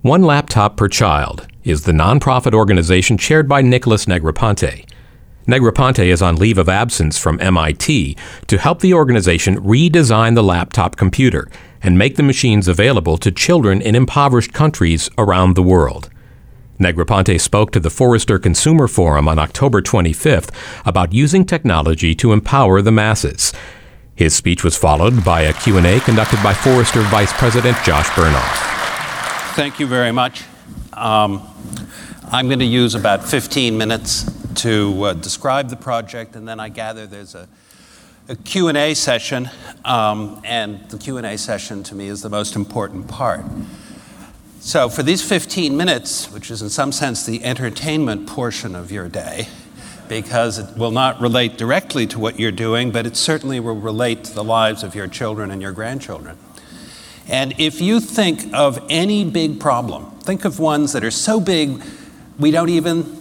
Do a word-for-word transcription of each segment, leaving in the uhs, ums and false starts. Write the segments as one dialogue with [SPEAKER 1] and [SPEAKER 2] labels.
[SPEAKER 1] One Laptop Per Child is the nonprofit organization chaired by Nicholas Negroponte. Negroponte is on leave of absence from M I T to help the organization redesign the laptop computer and make the machines available to children in impoverished countries around the world. Negroponte spoke to the Forrester Consumer Forum on October twenty-fifth about using technology to empower the masses. His speech was followed by a Q and A conducted by Forrester Vice President Josh Bernoff.
[SPEAKER 2] Thank you very much. Um, I'm going to use about fifteen minutes to uh, describe the project, and then I gather there's a, a Q and A session, um, and the Q and A session to me is the most important part. So for these fifteen minutes, which is in some sense the entertainment portion of your day, because it will not relate directly to what you're doing, but it certainly will relate to the lives of your children and your grandchildren. And if you think of any big problem, think of ones that are so big we don't even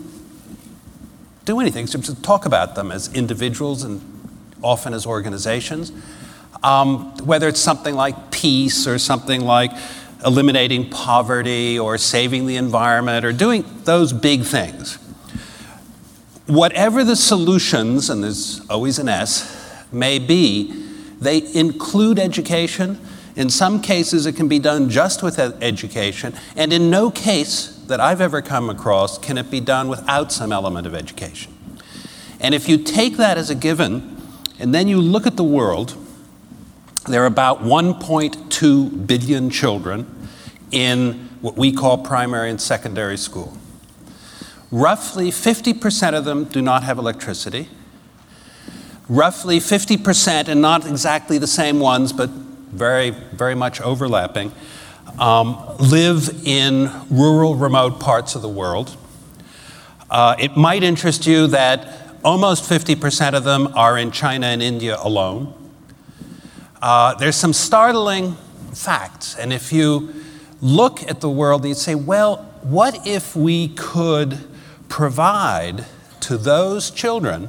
[SPEAKER 2] do anything, so just talk about them as individuals and often as organizations. Um, whether it's something like peace or something like eliminating poverty or saving the environment or doing those big things. Whatever the solutions, and there's always an S, may be, they include education. In some cases, it can be done just with education, and in no case that I've ever come across can it be done without some element of education. And if you take that as a given, and then you look at the world, there are about one point two billion children in what we call primary and secondary school. Roughly fifty percent of them do not have electricity. Roughly fifty percent, and not exactly the same ones, but very, very much overlapping, um, live in rural, remote parts of the world. Uh, it might interest you that almost fifty percent of them are in China and India alone. Uh, there's some startling facts, and if you look at the world, you'd say, well, what if we could provide to those children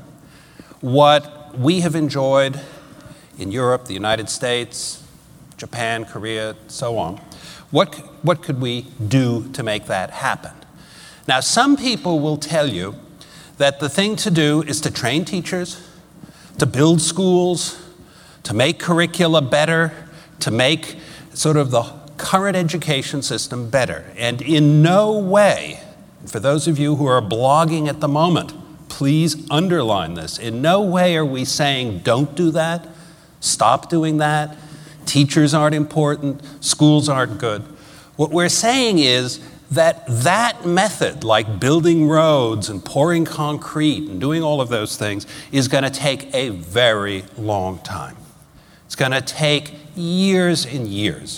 [SPEAKER 2] what we have enjoyed in Europe, the United States, Japan, Korea, so on? What, what could we do to make that happen? Now, some people will tell you that the thing to do is to train teachers, to build schools, to make curricula better, to make sort of the current education system better. And in no way, for those of you who are blogging at the moment, please underline this. In no way are we saying don't do that, stop doing that, teachers aren't important, schools aren't good. What we're saying is that that method, like building roads and pouring concrete and doing all of those things, is going to take a very long time. It's going to take years and years.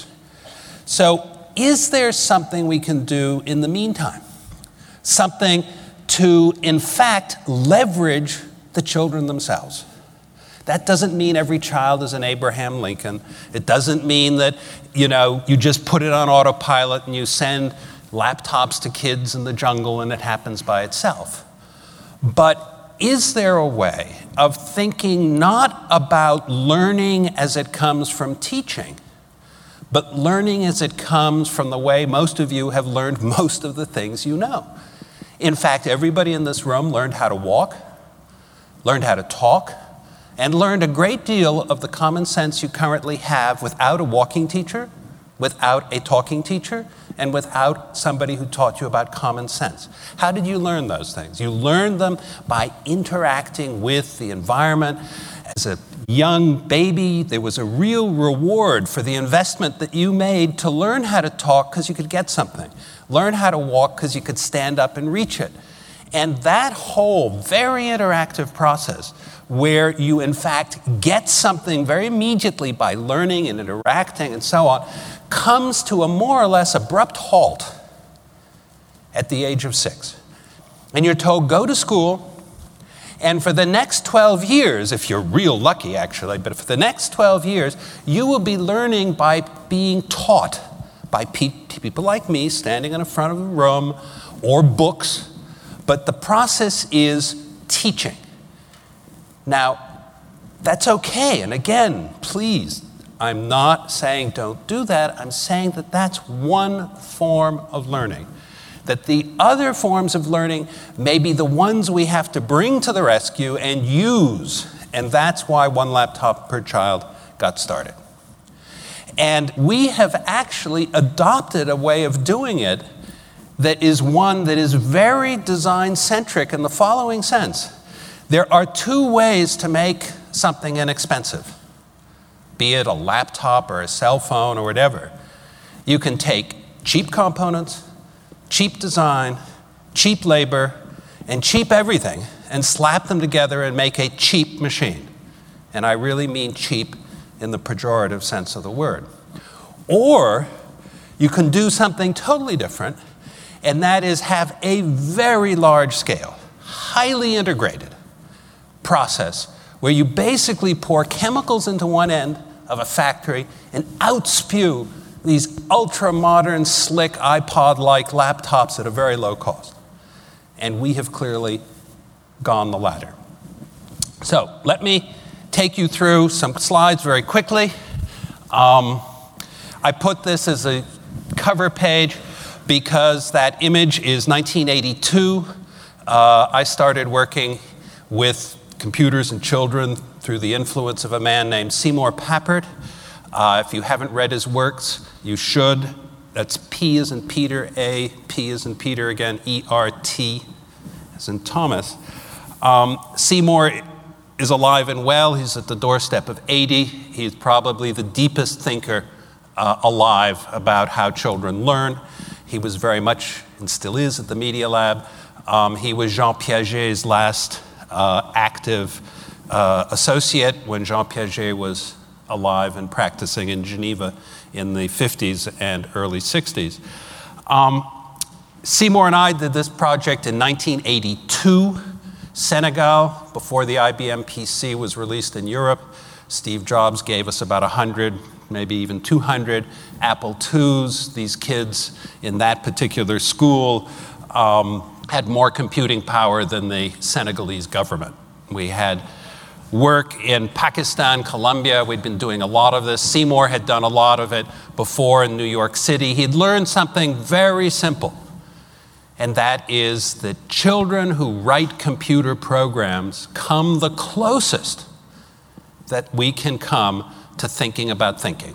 [SPEAKER 2] So is there something we can do in the meantime? Something to, in fact, leverage the children themselves. That doesn't mean every child is an Abraham Lincoln. It doesn't mean that, you know, you just put it on autopilot and you send laptops to kids in the jungle and it happens by itself. But is there a way of thinking not about learning as it comes from teaching, but learning as it comes from the way most of you have learned most of the things you know? In fact, everybody in this room learned how to walk, learned how to talk, and learned a great deal of the common sense you currently have without a walking teacher, without a talking teacher, and without somebody who taught you about common sense. How did you learn those things? You learned them by interacting with the environment. As a young baby, there was a real reward for the investment that you made to learn how to talk because you could get something. Learn how to walk because you could stand up and reach it. And that whole very interactive process where you in fact get something very immediately by learning and interacting and so on, comes to a more or less abrupt halt at the age of six. And you're told, go to school, and for the next twelve years, if you're real lucky actually, but for the next twelve years, you will be learning by being taught by pe- people like me standing in the front of the room, or books, but the process is teaching. Now, that's okay, and again, please, I'm not saying don't do that. I'm saying that that's one form of learning. That the other forms of learning may be the ones we have to bring to the rescue and use. And that's why one laptop per child got started. And we have actually adopted a way of doing it that is one that is very design-centric in the following sense. There are two ways to make something inexpensive, be it a laptop or a cell phone or whatever. You can take cheap components, cheap design, cheap labor, and cheap everything, and slap them together and make a cheap machine. And I really mean cheap in the pejorative sense of the word. Or you can do something totally different, and that is have a very large scale, highly integrated process where you basically pour chemicals into one end of a factory and outspew these ultra-modern, slick, iPod-like laptops at a very low cost. And we have clearly gone the latter. So let me take you through some slides very quickly. Um, I put this as a cover page because that image is nineteen eighty-two. Uh, I started working with computers and children through the influence of a man named Seymour Papert. Uh, if you haven't read his works, you should. That's P as in Peter, A, P as in Peter again, E R T as in Thomas. Um, Seymour is alive and well. He's at the doorstep of eighty. He's probably the deepest thinker uh, alive about how children learn. He was very much, and still is, at the Media Lab. Um, he was Jean Piaget's last uh, active uh, associate when Jean Piaget was alive and practicing in Geneva in the fifties and early sixties. Um, Seymour and I did this project in nineteen eighty-two, Senegal, before the I B M P C was released in Europe. Steve Jobs gave us about one hundred, maybe even two hundred Apple twos. These kids in that particular school um, had more computing power than the Senegalese government. We had work in Pakistan, Colombia. We'd been doing a lot of this. Seymour had done a lot of it before in New York City. He'd learned something very simple, and that is that children who write computer programs come the closest that we can come to thinking about thinking.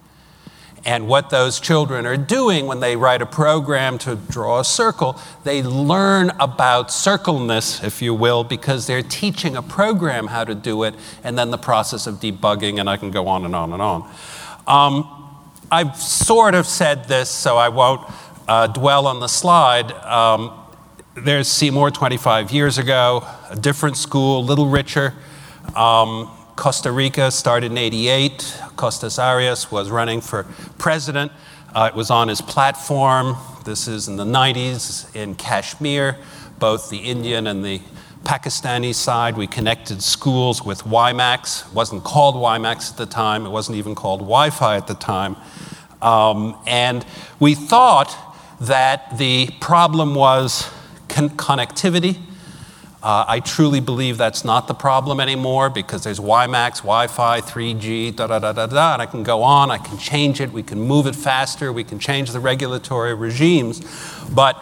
[SPEAKER 2] And what those children are doing when they write a program to draw a circle, they learn about circleness, if you will, because they're teaching a program how to do it, and then the process of debugging, and I can go on and on and on. Um, I've sort of said this, so I won't uh, dwell on the slide. Um, there's Seymour twenty-five years ago, a different school, a little richer. Um, Costa Rica started in eighty-eight. Costas Arias was running for president. Uh, it was on his platform. This is in the nineties in Kashmir, both the Indian and the Pakistani side. We connected schools with WiMAX. It wasn't called WiMAX at the time. It wasn't even called Wi-Fi at the time. Um, and we thought that the problem was con- connectivity. Uh, I truly believe that's not the problem anymore because there's WiMAX, Wi-Fi, three G, da da da da da, and I can go on, I can change it, we can move it faster, we can change the regulatory regimes, but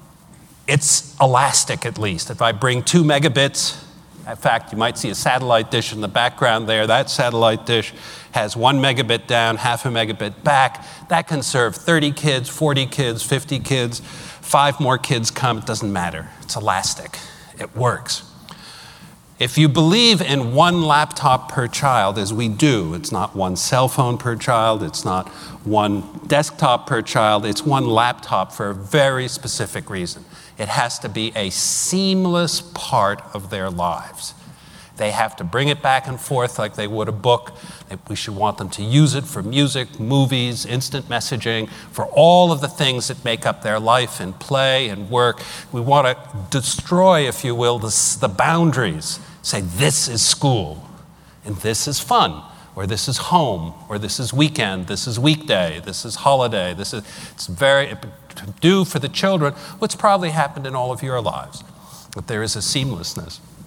[SPEAKER 2] it's elastic at least. If I bring two megabits, in fact, you might see a satellite dish in the background there, that satellite dish has one megabit down, half a megabit back, that can serve thirty kids, forty kids, fifty kids, five more kids come, it doesn't matter, it's elastic. It works. If you believe in one laptop per child, as we do, it's not one cell phone per child, it's not one desktop per child, it's one laptop for a very specific reason. It has to be a seamless part of their lives. They have to bring it back and forth like they would a book. We should want them to use it for music, movies, instant messaging, for all of the things that make up their life and play and work. We want to destroy, if you will, the, the boundaries. Say, this is school, and this is fun, or this is home, or this is weekend, this is weekday, this is holiday. This is, it's very, to do for the children what's probably happened in all of your lives, that there is a seamlessness.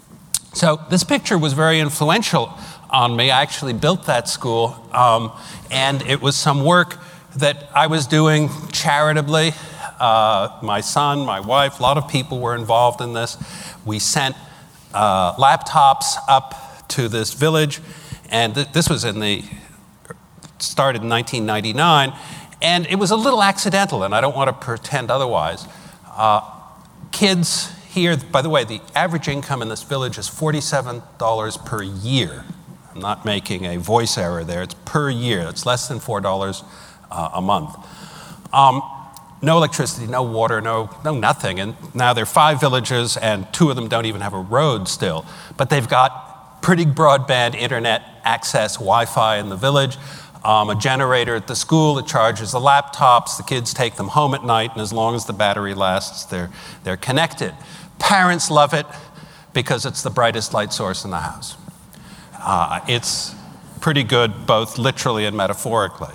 [SPEAKER 2] So this picture was very influential on me. I actually built that school, um, and it was some work that I was doing charitably. Uh, my son, my wife, a lot of people were involved in this. We sent uh, laptops up to this village, and th- this was in the, started in nineteen ninety-nine, and it was a little accidental, and I don't want to pretend otherwise. Uh, kids here, by the way, the average income in this village is forty-seven dollars per year. I'm not making a voice error there. It's per year. It's less than four dollars uh, a month. Um, no electricity, no water, no, no nothing. And now there are five villages, and two of them don't even have a road still. But they've got pretty broadband internet access, Wi-Fi in the village, um, a generator at the school that charges the laptops. The kids take them home at night, and as long as the battery lasts, they're, they're connected. Parents love it because it's the brightest light source in the house. Uh, it's pretty good, both literally and metaphorically.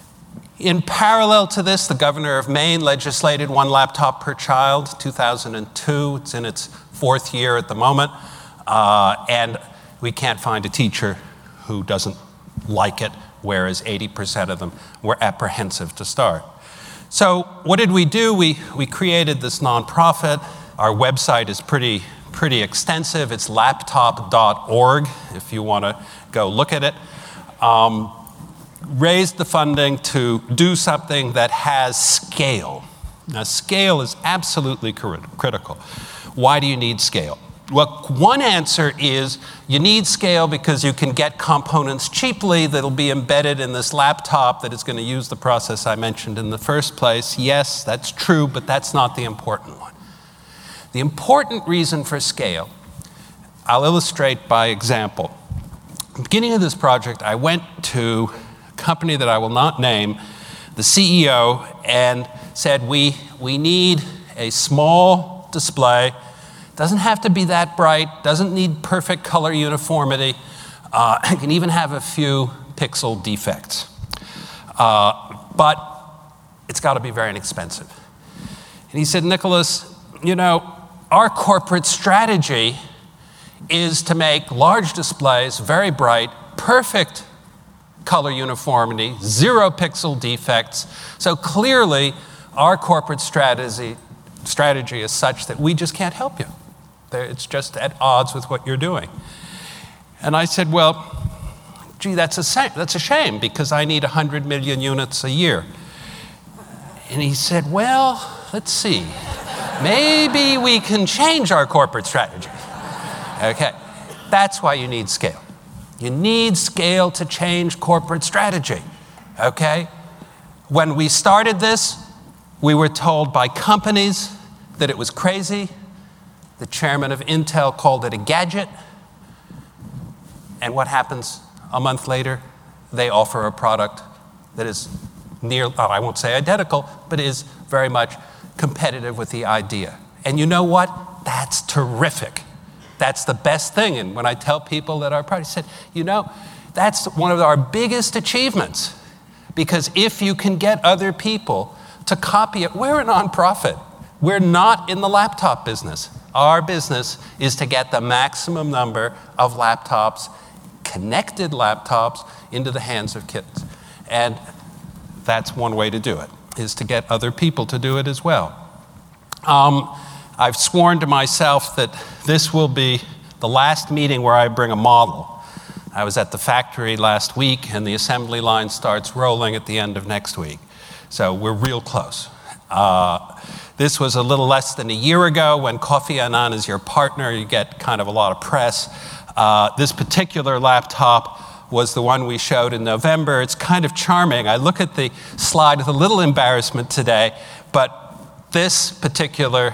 [SPEAKER 2] In parallel to this, the governor of Maine legislated one laptop per child, two thousand two. It's in its fourth year at the moment. Uh, and we can't find a teacher who doesn't like it, whereas eighty percent of them were apprehensive to start. So what did we do? We, we created this nonprofit. Our website is pretty pretty extensive. It's laptop dot org if you want to go look at it. Um, raised the funding to do something that has scale. Now, scale is absolutely critical. Why do you need scale? Well, one answer is you need scale because you can get components cheaply that'll be embedded in this laptop that is going to use the process I mentioned in the first place. Yes, that's true, but that's not the important one. The important reason for scale, I'll illustrate by example. At the beginning of this project, I went to a company that I will not name, the C E O, and said, we, we need a small display. Doesn't have to be that bright, doesn't need perfect color uniformity. Uh, it can even have a few pixel defects. Uh, but it's got to be very inexpensive. And he said, Nicholas, you know, our corporate strategy is to make large displays, very bright, perfect color uniformity, zero pixel defects. So clearly, our corporate strategy, strategy is such that we just can't help you. It's just at odds with what you're doing. And I said, well, gee, that's a, that's a shame because I need one hundred million units a year. And he said, well, let's see. Maybe we can change our corporate strategy. Okay, that's why you need scale. You need scale to change corporate strategy, okay? When we started this, we were told by companies that it was crazy. The chairman of Intel called it a gadget. And what happens a month later? They offer a product that is near, oh, I won't say identical, but is very much competitive with the idea. And you know what? That's terrific. That's the best thing. And when I tell people that our project, I said, you know, that's one of our biggest achievements. Because if you can get other people to copy it, we're a nonprofit. We're not in the laptop business. Our business is to get the maximum number of laptops, connected laptops, into the hands of kids. And that's one way to do it, is to get other people to do it as well. Um, I've sworn to myself that this will be the last meeting where I bring a model. I was at the factory last week, and the assembly line starts rolling at the end of next week. So we're real close. Uh, this was a little less than a year ago when Kofi Annan is your partner. You get kind of a lot of press. Uh, this particular laptop was the one we showed in November. It's kind of charming. I look at the slide with a little embarrassment today, but this particular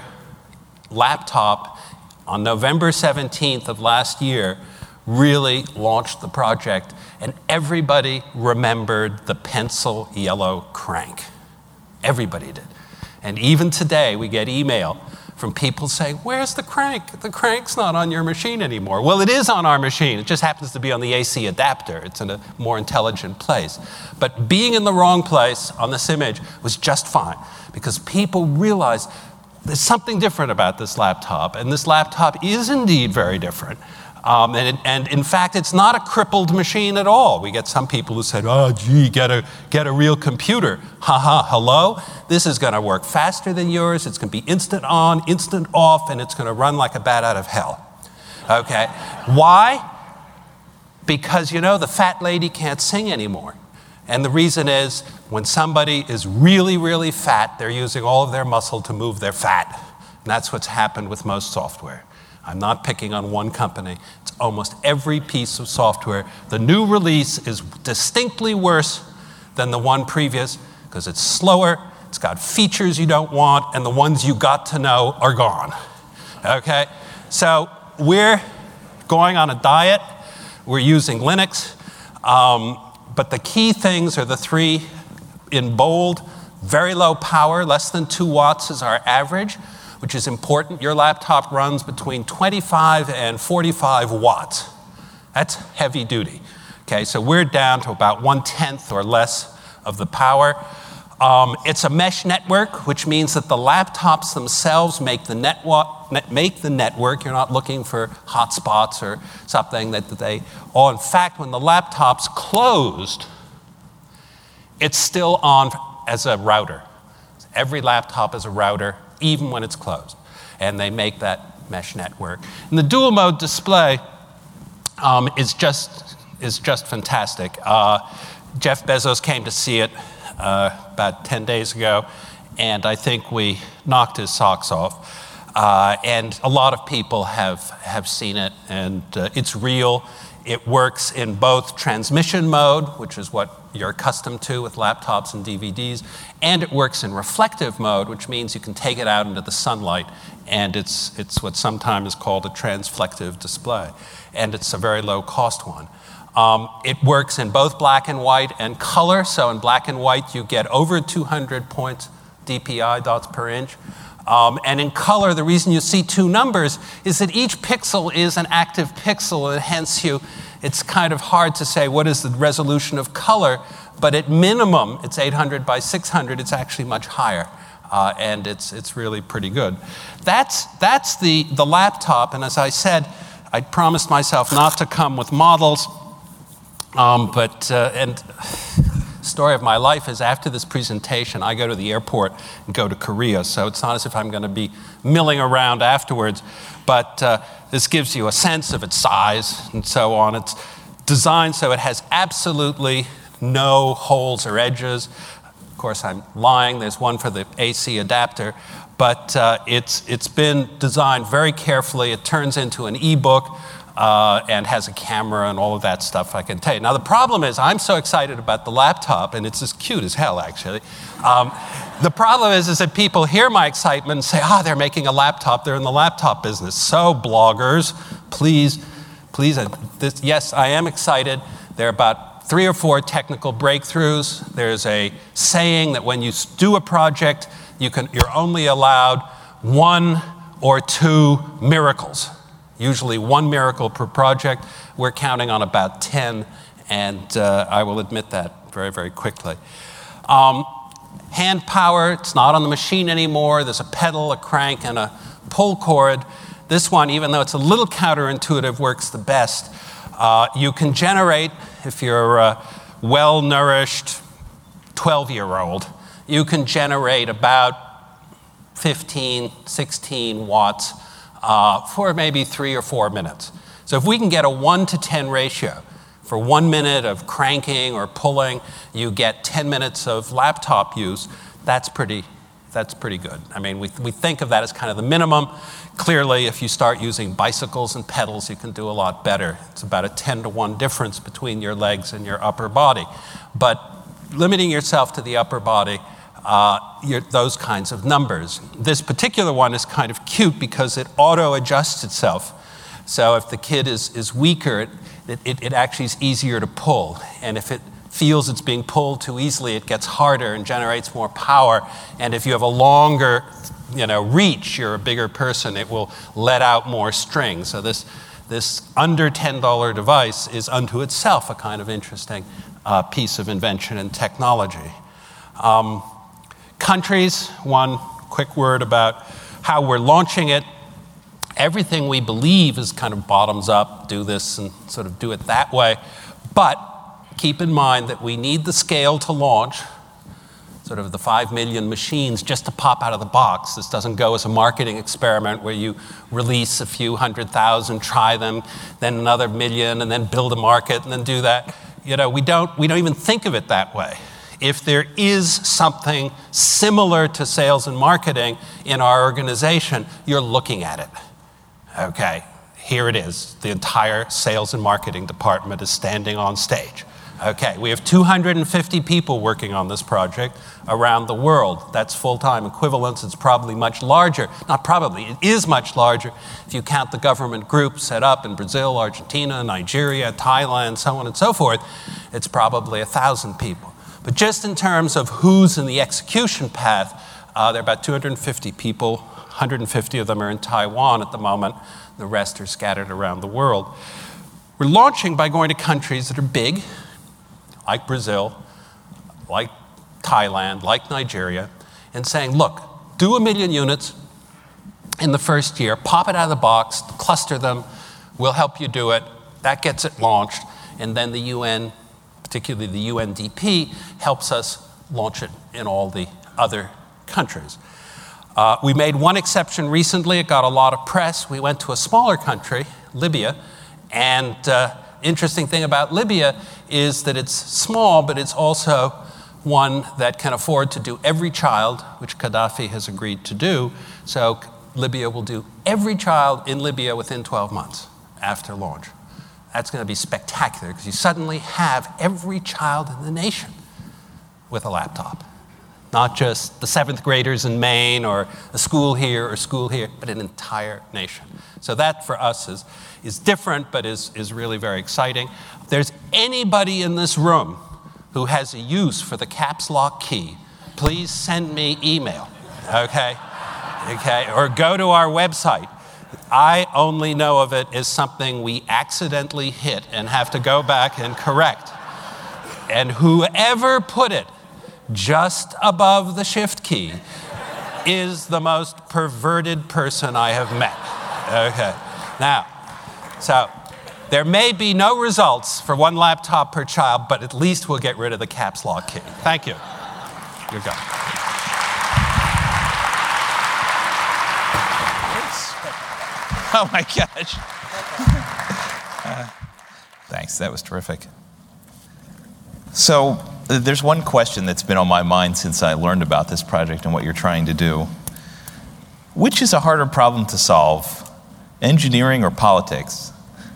[SPEAKER 2] laptop on November seventeenth of last year really launched the project, and everybody remembered the pencil yellow crank. Everybody did. And even today, we get email from people saying, where's the crank? The crank's not on your machine anymore. Well, it is on our machine. It just happens to be on the A C adapter. It's in a more intelligent place. But being in the wrong place on this image was just fine because people realized there's something different about this laptop, and this laptop is indeed very different. Um, and, it, and in fact, it's not a crippled machine at all. We get some people who said, oh, gee, get a, get a real computer. Ha ha, hello? This is going to work faster than yours. It's going to be instant on, instant off, and it's going to run like a bat out of hell. Okay? Why? Because, you know, the fat lady can't sing anymore. And the reason is, when somebody is really, really fat, they're using all of their muscle to move their fat. And that's what's happened with most software. I'm not picking on one company. It's almost every piece of software. The new release is distinctly worse than the one previous because it's slower, it's got features you don't want, and the ones you got to know are gone. Okay? So we're going on a diet. We're using Linux. Um, but the key things are the three in bold: very low power, less than two watts is our average, which is important. Your laptop runs between twenty-five and forty-five watts. That's heavy duty. Okay, so we're down to about one-tenth or less of the power. Um, it's a mesh network, which means that the laptops themselves make the, netwa- net, make the network. You're not looking for hotspots or something that they... Oh, in fact, when the laptop's closed, it's still on as a router. Every laptop is a router, even when it's closed. And they make that mesh network. And the dual mode display um, is just is just fantastic. Uh, Jeff Bezos came to see it uh, about ten days ago, and I think we knocked his socks off. Uh, and a lot of people have, have seen it, and uh, it's real. It works in both transmission mode, which is what you're accustomed to with laptops and D V Ds, and it works in reflective mode, which means you can take it out into the sunlight, and it's, it's what sometimes is called a transflective display, and it's a very low-cost one. Um, it works in both black and white and color, so in black and white you get over two hundred points D P I, dots per inch. Um, and in color, the reason you see two numbers is that each pixel is an active pixel, and hence you, it's kind of hard to say what is the resolution of color, but at minimum, it's eight hundred by six hundred, it's actually much higher, uh, and it's it's really pretty good. That's, that's the, the laptop, and as I said, I promised myself not to come with models, um, but, uh, and... story of my life is after this presentation, I go to the airport and go to Korea. So it's not as if I'm going to be milling around afterwards, but uh, this gives you a sense of its size and so on. It's designed so it has absolutely no holes or edges. Of course, I'm lying. There's one for the A C adapter, but uh, it's it's been designed very carefully. It turns into an e-book. Uh, and has a camera and all of that stuff, I can tell you. Now, the problem is I'm so excited about the laptop, and it's as cute as hell, actually. Um, the problem is, is that people hear my excitement and say, ah, oh, they're making a laptop. They're in the laptop business. So, bloggers, please, please, uh, this, yes, I am excited. There are about three or four technical breakthroughs. There's a saying that when you do a project, you can, you're only allowed one or two miracles. Usually one miracle per project. We're counting on about ten, and uh, I will admit that very, very quickly. Um, hand power, it's not on the machine anymore. There's a pedal, a crank, and a pull cord. This one, even though it's a little counterintuitive, works the best. Uh, you can generate, if you're a well-nourished twelve-year-old, you can generate about fifteen, sixteen watts Uh, for maybe three or four minutes. So if we can get a one to ten ratio, for one minute of cranking or pulling, you get ten minutes of laptop use, that's pretty, that's pretty good. I mean, we, we think of that as kind of the minimum. Clearly, if you start using bicycles and pedals, you can do a lot better. It's about a ten to one difference between your legs and your upper body. But limiting yourself to the upper body, Uh, your, those kinds of numbers. This particular one is kind of cute because it auto-adjusts itself. So if the kid is, is weaker, it, it, it actually is easier to pull. And if it feels it's being pulled too easily, it gets harder and generates more power. And if you have a longer you know, reach, you're a bigger person, it will let out more string. So this, this under ten dollar device is unto itself a kind of interesting uh, piece of invention and technology. Um, Countries, one quick word about how we're launching it. Everything we believe is kind of bottoms up, do this and sort of do it that way. But keep in mind that we need the scale to launch, sort of the five million machines just to pop out of the box. This doesn't go as a marketing experiment where you release a few hundred thousand, try them, then another million, and then build a market, and then do that. You know, we don't, we don't even think of it that way. If there is something similar to sales and marketing in our organization, you're looking at it. Okay, here it is. The entire sales and marketing department is standing on stage. Okay, we have two hundred fifty people working on this project around the world. That's full-time equivalents. It's probably much larger. Not probably, it is much larger if you count the government groups set up in Brazil, Argentina, Nigeria, Thailand, so on and so forth. It's probably a thousand people. But just in terms of who's in the execution path, uh, there are about two hundred fifty people. one hundred fifty of them are in Taiwan at the moment. The rest are scattered around the world. We're launching by going to countries that are big, like Brazil, like Thailand, like Nigeria, and saying, look, do a million units in the first year, pop it out of the box, cluster them, we'll help you do it. That gets it launched, and then the U N, particularly the U N D P, helps us launch it in all the other countries. Uh, we made one exception recently. It got a lot of press. We went to a smaller country, Libya, and uh, interesting thing about Libya is that it's small, but it's also one that can afford to do every child, which Gaddafi has agreed to do. So Libya will do every child in Libya within twelve months after launch. That's going to be spectacular because you suddenly have every child in the nation with a laptop. Not just the seventh graders in Maine or a school here or school here, but an entire nation. So that for us is, is different, but is, is really very exciting. If there's anybody in this room who has a use for the caps lock key, please send me email, okay? Okay, or go to our website. I only know of it as something we accidentally hit and have to go back and correct. And whoever put it just above the shift key is the most perverted person I have met. Okay, now, so there may be no results for one laptop per child, but at least we'll get rid of the caps lock key. Thank you. You're gone.
[SPEAKER 3] Oh my gosh. uh, thanks, that was terrific. So uh, there's one question that's been on my mind since I learned about this project and what you're trying to do. Which is a harder problem to solve, engineering or politics?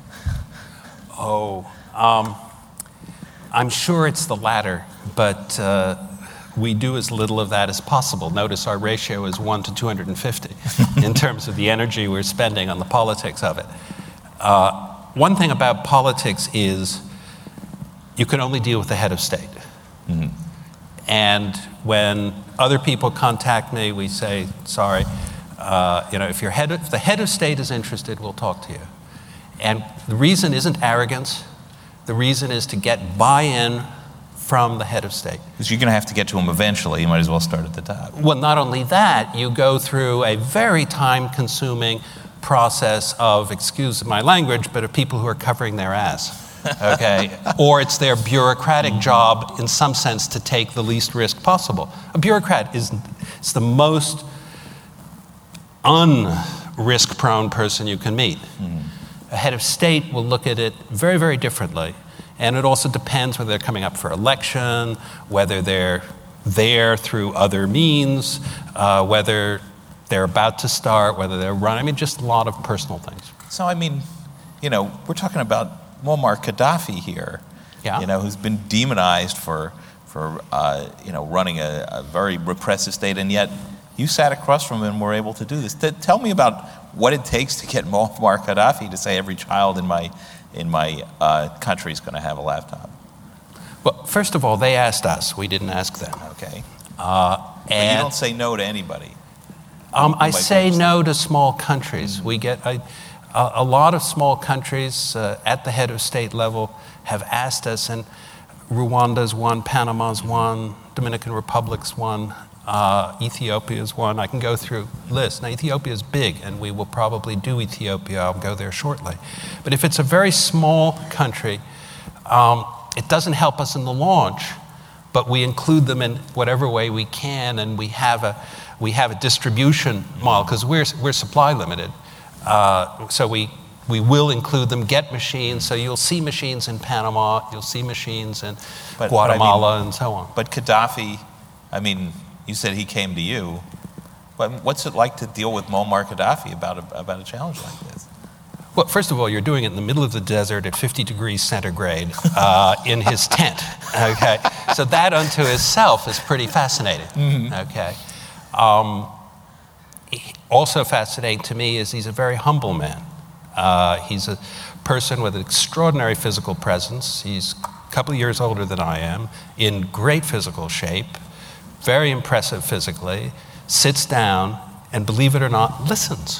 [SPEAKER 2] Oh, um, I'm sure it's the latter, but uh, we do as little of that as possible. Notice our ratio is one to two hundred fifty in terms of the energy we're spending on the politics of it. Uh, one thing about politics is you can only deal with the head of state. Mm-hmm. And when other people contact me, we say, sorry, uh, you know, if, your head, if the head of state is interested, we'll talk to you. And the reason isn't arrogance. The reason is to get buy-in from the head of state.
[SPEAKER 3] Because you're going to have to get to him eventually. You might as well start at the top.
[SPEAKER 2] Well, not only that, you go through a very time-consuming process of, excuse my language, but of people who are covering their ass. Okay, or it's their bureaucratic job, in some sense, to take the least risk possible. A bureaucrat is it's the most un-risk-prone person you can meet. Mm. A head of state will look at it very, very differently, and it also depends whether they're coming up for election, whether they're there through other means, uh, whether they're about to start, whether they're running. I mean, just a lot of personal things.
[SPEAKER 3] So, I mean, you know, we're talking about Muammar Gaddafi here,
[SPEAKER 2] yeah.
[SPEAKER 3] you know, who's been demonized for, for uh, you know, running a, a very repressive state, and yet you sat across from him and were able to do this. T- tell me about what it takes to get Muammar Gaddafi to say every child in my in my uh, country is going to have a laptop.
[SPEAKER 2] Well, first of all, they asked us. We didn't ask them.
[SPEAKER 3] Okay.
[SPEAKER 2] Uh,
[SPEAKER 3] but
[SPEAKER 2] and
[SPEAKER 3] you don't say no to anybody.
[SPEAKER 2] Um, I say no to small countries. Mm-hmm. We get I, a, a lot of small countries uh, at the head of state level have asked us, and Rwanda's one, Panama's one, Dominican Republic's one. Uh, Ethiopia is one. I can go through lists. Now, Ethiopia is big, and we will probably do Ethiopia. I'll go there shortly. But if it's a very small country, um, it doesn't help us in the launch, but we include them in whatever way we can, and we have a we have a distribution model because we're we're supply limited. Uh, so we we will include them. Get machines. So you'll see machines in Panama. You'll see machines in
[SPEAKER 3] but,
[SPEAKER 2] Guatemala,
[SPEAKER 3] but I mean,
[SPEAKER 2] and so on.
[SPEAKER 3] But Gaddafi, I mean, you said he came to you. But what's it like to deal with Muammar Gaddafi about a, about a challenge like this?
[SPEAKER 2] Well, first of all, you're doing it in the middle of the desert at fifty degrees centigrade uh, in his tent, okay? So that unto itself is pretty fascinating, mm-hmm. okay? Um, also fascinating to me is he's a very humble man. Uh, he's a person with an extraordinary physical presence. He's a couple of years older than I am, in great physical shape, very impressive physically, sits down, and believe it or not, listens.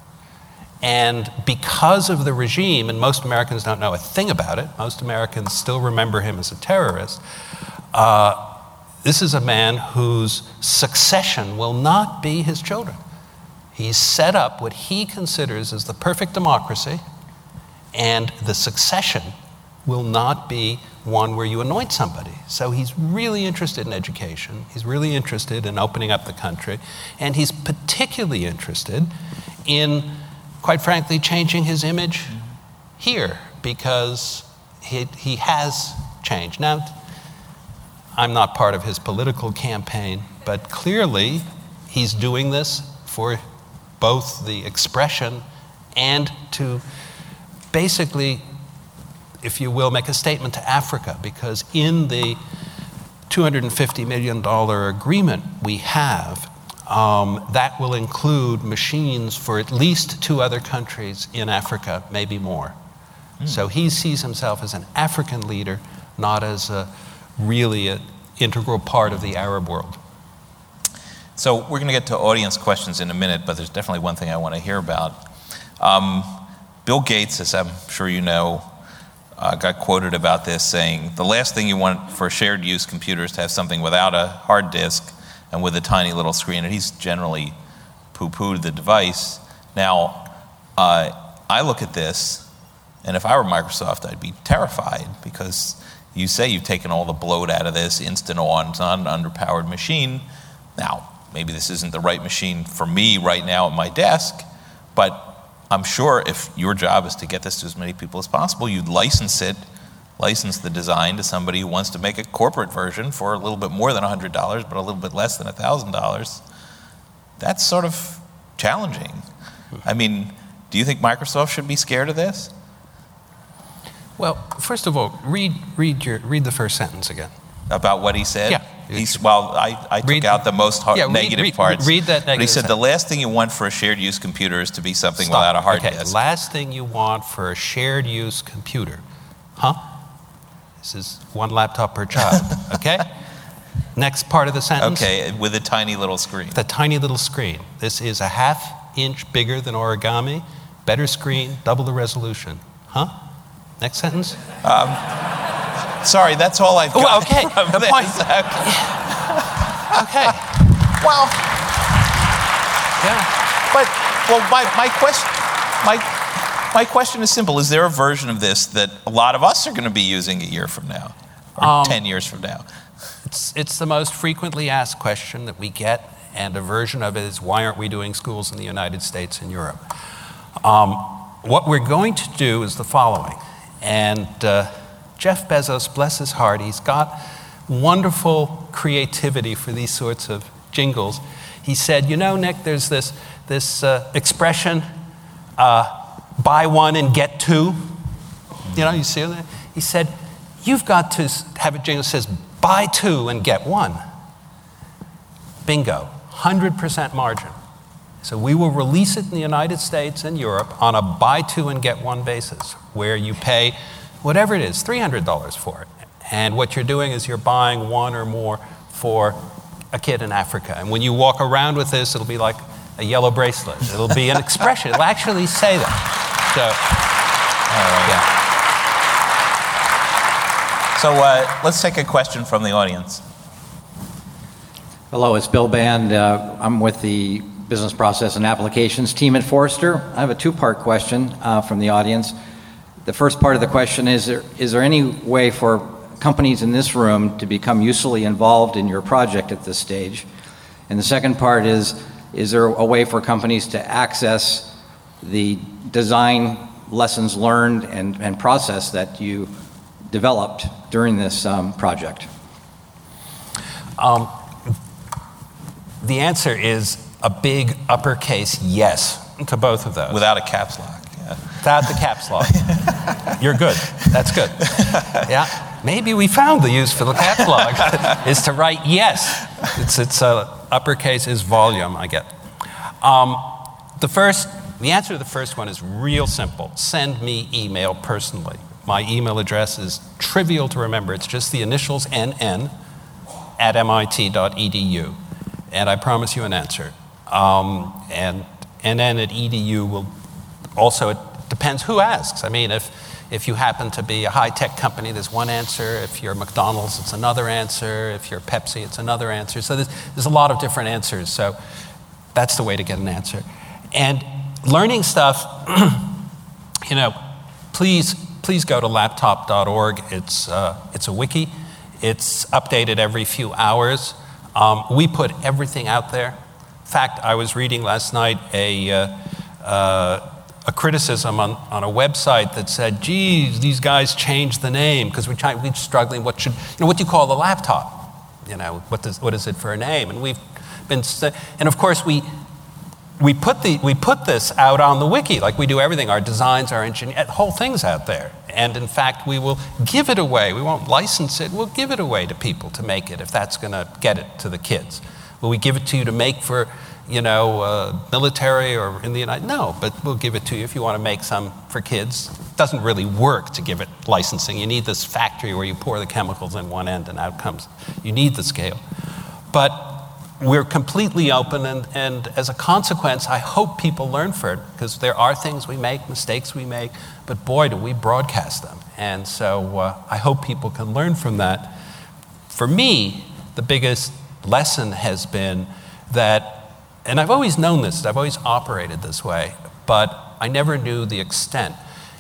[SPEAKER 2] And because of the regime, and most Americans don't know a thing about it, most Americans still remember him as a terrorist, uh, this is a man whose succession will not be his children. He's set up what he considers as the perfect democracy, and the succession will not be one where you anoint somebody. So he's really interested in education. He's really interested in opening up the country. And he's particularly interested in, quite frankly, changing his image here, because he, he has changed. Now, I'm not part of his political campaign, but clearly he's doing this for both the expression and to basically, if you will, make a statement to Africa, because in the two hundred fifty million dollars agreement we have, um, that will include machines for at least two other countries in Africa, maybe more. Mm. So he sees himself as an African leader, not as a really an integral part of the Arab world.
[SPEAKER 3] So we're going to get to audience questions in a minute, but there's definitely one thing I want to hear about. Um, Bill Gates, as I'm sure you know, uh, got quoted about this saying, the last thing you want for shared use computers to have something without a hard disk and with a tiny little screen, and he's generally poo-pooed the device. Now, uh, I look at this, and if I were Microsoft, I'd be terrified, because you say you've taken all the bloat out of this, instant on, it's not an underpowered machine. Now, maybe this isn't the right machine for me right now at my desk, but I'm sure if your job is to get this to as many people as possible, you'd license it, license the design to somebody who wants to make a corporate version for a little bit more than one hundred dollars, but a little bit less than one thousand dollars. That's sort of challenging. I mean, do you think Microsoft should be scared of this?
[SPEAKER 2] Well, first of all, read read your read the first sentence again.
[SPEAKER 3] About what he said?
[SPEAKER 2] Yeah.
[SPEAKER 3] He's, well, I, I took
[SPEAKER 2] read,
[SPEAKER 3] out the most hard,
[SPEAKER 2] yeah, read,
[SPEAKER 3] negative
[SPEAKER 2] read,
[SPEAKER 3] parts.
[SPEAKER 2] Read that negative
[SPEAKER 3] But he said
[SPEAKER 2] sentence.
[SPEAKER 3] The last thing you want for a shared use computer is to be something
[SPEAKER 2] Stop.
[SPEAKER 3] without a hard
[SPEAKER 2] okay.
[SPEAKER 3] disk.
[SPEAKER 2] Last thing you want for a shared use computer. Huh? This is one laptop per child. Okay? Next part of the sentence.
[SPEAKER 3] Okay, with a tiny little screen.
[SPEAKER 2] The tiny little screen. This is a half inch bigger than origami, better screen, double the resolution. Huh? Next sentence.
[SPEAKER 3] Um, sorry, that's all I've got.
[SPEAKER 2] Oh, okay.
[SPEAKER 3] From
[SPEAKER 2] The
[SPEAKER 3] this.
[SPEAKER 2] point. Okay.
[SPEAKER 3] Well,
[SPEAKER 2] Yeah.
[SPEAKER 3] but well, my, my question, my my question is simple: is there a version of this that a lot of us are going to be using a year from now, or
[SPEAKER 2] Um,
[SPEAKER 3] ten years from now?
[SPEAKER 2] It's, it's the most frequently asked question that we get, and a version of it is, why aren't we doing schools in the United States and Europe? Um, what we're going to do is the following, and uh, Jeff Bezos, bless his heart, he's got wonderful creativity for these sorts of jingles. He said, you know, Nick, there's this, this uh, expression, uh, buy one and get two. You know, you see that? He said, you've got to have a jingle that says, buy two and get one. Bingo, one hundred percent margin. So we will release it in the United States and Europe on a buy two and get one basis, where you pay whatever it is, three hundred dollars for it. And what you're doing is you're buying one or more for a kid in Africa. And when you walk around with this, it'll be like a yellow bracelet. It'll be an expression. It'll actually say that. So, uh, yeah.
[SPEAKER 3] So uh, let's take a question from the audience.
[SPEAKER 4] Hello, it's Bill Band. Uh, I'm with the Business Process and Applications team at Forrester. I have a two-part question uh, from the audience. The first part of the question is, there, is there any way for companies in this room to become usefully involved in your project at this stage? And the second part is, is there a way for companies to access the design lessons learned and, and process that you developed during this um, project?
[SPEAKER 5] Um, the answer is a big uppercase yes to both of those.
[SPEAKER 3] Without a caps lock. Yeah.
[SPEAKER 5] Without the caps lock. You're good. That's good. Yeah. Maybe we found the use for the caps lock is to write yes. It's it's uh, uppercase is volume. I get. Um, the first, the answer to the first one is real simple. Send me email personally. My email address is trivial to remember. It's just the initials N N at M I T dot E D U, and I promise you an answer. Um, and N N at E D U will also, it depends who asks. I mean, if if you happen to be a high-tech company, there's one answer. If you're McDonald's, it's another answer. If you're Pepsi, it's another answer. So there's, there's a lot of different answers. So that's the way to get an answer. And learning stuff, you know, please please go to laptop dot org. It's uh, it's a wiki. It's updated every few hours. Um, we put everything out there. In fact, I was reading last night a uh, uh, a criticism on, on a website that said, geez, these guys changed the name because we try, we're struggling. What should, you know, what do you call the laptop? You know, what does, what is it for a name? And we've been, and of course we, we put the, we put this out on the wiki like we do everything. Our designs, our engineering, the whole thing's out there. And in fact, we will give it away. We won't license it. We'll give it away to people to make it if that's going to get it to the kids. Will we give it to you to make for, you know, uh, military or in the United? No, but we'll give it to you if you want to make some for kids. It doesn't really work to give it licensing. You need this factory where you pour the chemicals in one end and out comes. You need the scale. But we're completely open, and, and as a consequence, I hope people learn from it, because there are things we make, mistakes we make, but boy, do we broadcast them. And so uh, I hope people can learn from that. For me, the biggest lesson has been that, and I've always known this, I've always operated this way, but I never knew the extent.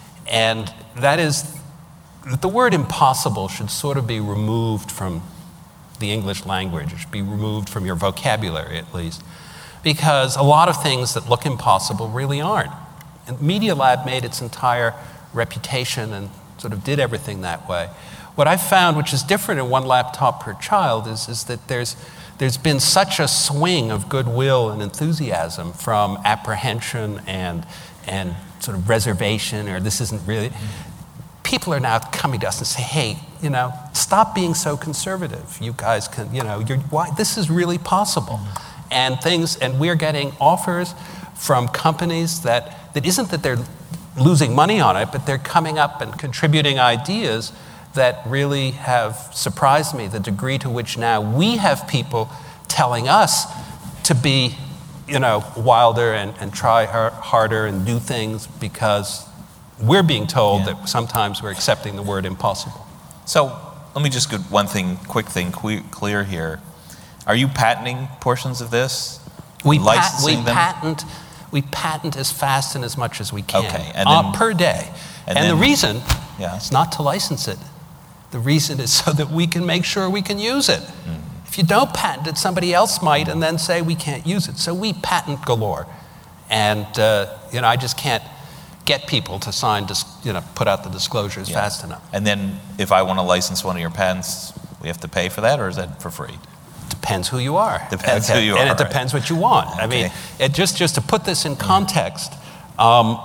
[SPEAKER 5] And that is that the word impossible should sort of be removed from the English language. It should be removed from your vocabulary, at least, because a lot of things that look impossible really aren't. And Media Lab made its entire reputation and sort of did everything that way. What I've found, which is different in one laptop per child, is, is that there's there's been such a swing of goodwill and enthusiasm from apprehension and and sort of reservation, or this isn't really. People are now coming to us and say, hey, you know, stop being so conservative. You guys can, you know, you're, why, this is really possible. Mm-hmm. And things, and we're getting offers from companies that, that isn't that they're losing money on it, but they're coming up and contributing ideas that really have surprised me, the degree to which now we have people telling us to be, you know, wilder and, and try har- harder and do things because we're being told yeah. that sometimes we're accepting the word impossible.
[SPEAKER 3] So let me just get one thing, quick thing que- clear here. Are you patenting portions of this?
[SPEAKER 5] We, pat- we
[SPEAKER 3] them?
[SPEAKER 5] patent we patent as fast and as much as we can
[SPEAKER 3] okay. and
[SPEAKER 5] uh,
[SPEAKER 3] then,
[SPEAKER 5] per day.
[SPEAKER 3] And,
[SPEAKER 5] and
[SPEAKER 3] then,
[SPEAKER 5] the reason
[SPEAKER 3] yeah.
[SPEAKER 5] is not to license it. The reason is so that we can make sure we can use it. Mm. If you don't patent it, somebody else might and then say we can't use it. So we patent galore. And uh, you know, I just can't get people to sign, dis- you know, put out the disclosures yeah. fast enough.
[SPEAKER 3] And then if I want to license one of your patents, we have to pay for that, or is that for free?
[SPEAKER 5] Depends who you are.
[SPEAKER 3] Depends
[SPEAKER 5] okay.
[SPEAKER 3] who you
[SPEAKER 5] and
[SPEAKER 3] are.
[SPEAKER 5] And it depends
[SPEAKER 3] right.
[SPEAKER 5] what you want.
[SPEAKER 3] Okay.
[SPEAKER 5] I mean, it just, just to put this in context, um,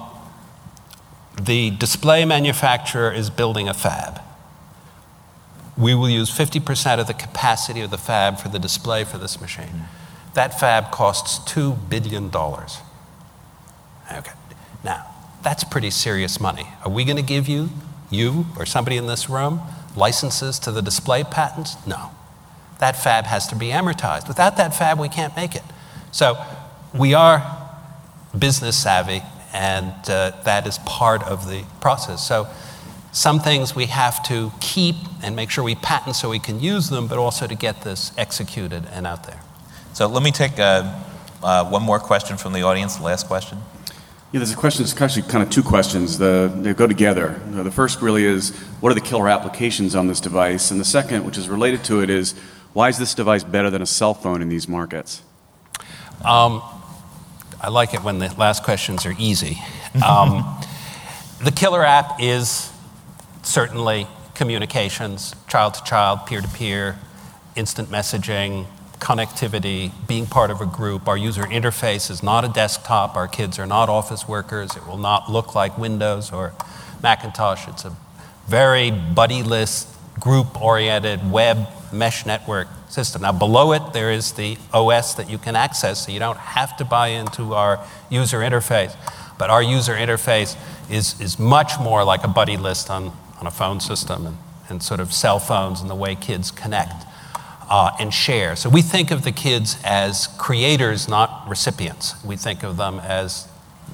[SPEAKER 5] the display manufacturer is building a fab. We will use fifty percent of the capacity of the fab for the display for this machine. Mm. That fab costs two billion dollars. Okay. Now, that's pretty serious money. Are we going to give you, you or somebody in this room, licenses to the display patents? No. That fab has to be amortized. Without that fab, we can't make it. So we are business savvy, and uh, that is part of the process. So some things we have to keep and make sure we patent so we can use them, but also to get this executed and out there.
[SPEAKER 3] So let me take uh, uh, one more question from the audience, the last question.
[SPEAKER 6] Yeah, there's a question, it's actually kind of two questions. The, they go together. The first really is, what are the killer applications on this device? And the second, which is related to it, is, why is this device better than a cell phone in these markets?
[SPEAKER 5] Um, I like it when the last questions are easy. Um, the killer app is certainly communications, child-to-child, peer-to-peer, instant messaging, connectivity, being part of a group. Our user interface is not a desktop. Our kids are not office workers. It will not look like Windows or Macintosh. It's a very buddy-less, group-oriented web mesh network system. Now, below it, there is the O S that you can access, so you don't have to buy into our user interface. But our user interface is, is much more like a buddy list on, on a phone system and, and sort of cell phones and the way kids connect. Uh, and share. So we think of the kids as creators, not recipients. We think of them as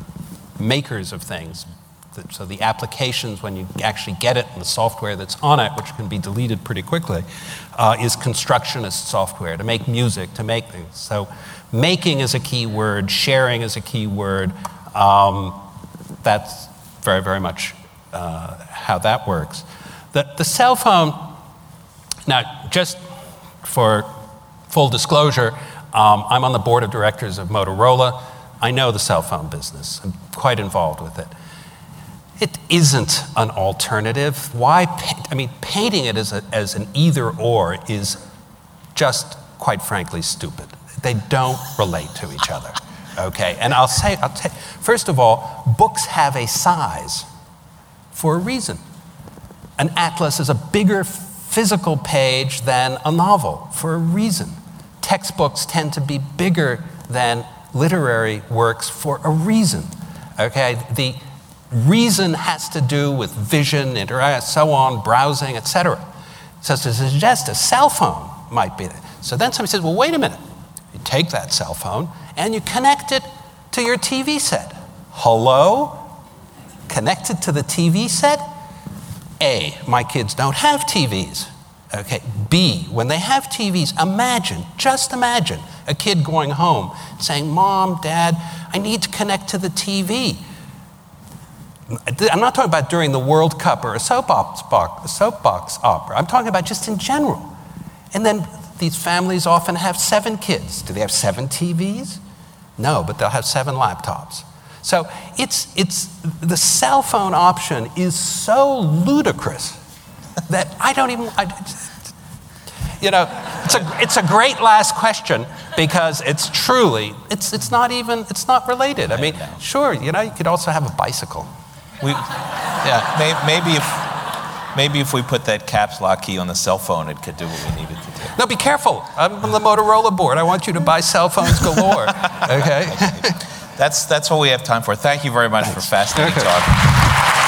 [SPEAKER 5] makers of things. So the applications, when you actually get it, and the software that's on it, which can be deleted pretty quickly, uh, is constructionist software to make music, to make things. So making is a key word, sharing is a key word. Um, that's very, very much uh, how that works. The, the cell phone, now just for full disclosure, um, I'm on the board of directors of Motorola. I know the cell phone business. I'm quite involved with it. It isn't an alternative. Why? Pa- I mean, painting it as, a, as an either or is just, quite frankly, stupid. They don't relate to each other. Okay, and I'll say, I'll t- first of all, books have a size for a reason. An atlas is a bigger physical page than a novel for a reason. Textbooks tend to be bigger than literary works for a reason. Okay, the reason has to do with vision, interact, so on, browsing, et cetera. So to suggest a cell phone might be that. So then somebody says, well, wait a minute. You take that cell phone and you connect it to your T V set. Hello? Connected to the T V set? A, my kids don't have T Vs. Okay. B, when they have T Vs, imagine, just imagine, a kid going home saying, Mom, Dad, I need to connect to the T V. I'm not talking about during the World Cup or a soapbox, a soapbox opera. I'm talking about just in general. And then these families often have seven kids. Do they have seven T Vs? No, but they'll have seven laptops. So it's, it's, the cell phone option is so ludicrous that I don't even, I, you know, it's a, it's a great last question because it's truly, it's, it's not even, it's not related. I mean, sure, you know, you could also have a bicycle.
[SPEAKER 3] We, yeah, may, maybe if, maybe if we put that caps lock key on the cell phone, it could do what we needed to do.
[SPEAKER 5] No, be careful. I'm on the Motorola board. I want you to buy cell phones galore, okay?
[SPEAKER 3] That's, that's all we have time for. Thank you very much Thanks. for Fascinating Talk.